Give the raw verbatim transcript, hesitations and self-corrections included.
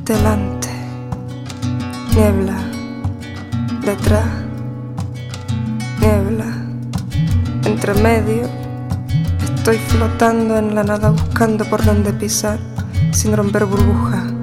delante, niebla, detrás, niebla, entre medio. Estoy flotando en la nada buscando por dónde pisar sin romper burbujas.